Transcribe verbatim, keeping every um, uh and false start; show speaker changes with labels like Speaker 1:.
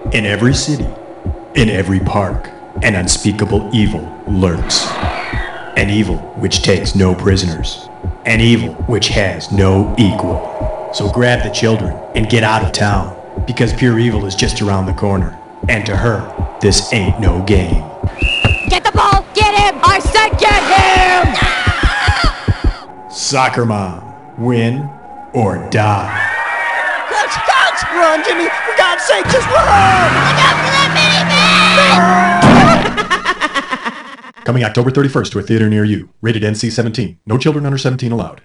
Speaker 1: In every city, in every park, an unspeakable evil lurks. An evil which takes no prisoners. An evil which has no equal. So grab the children and get out of town, because pure evil is just around the corner. And to her, this ain't no game.
Speaker 2: Get the ball! Get him! I said get him!
Speaker 1: Soccer Mom, win or die.
Speaker 3: Coach, coach! Run, Jimmy! For God's sake, just run!
Speaker 2: Look out for that mini-man!
Speaker 1: Coming October thirty-first to a theater near you. Rated N C seventeen. No children under seventeen allowed.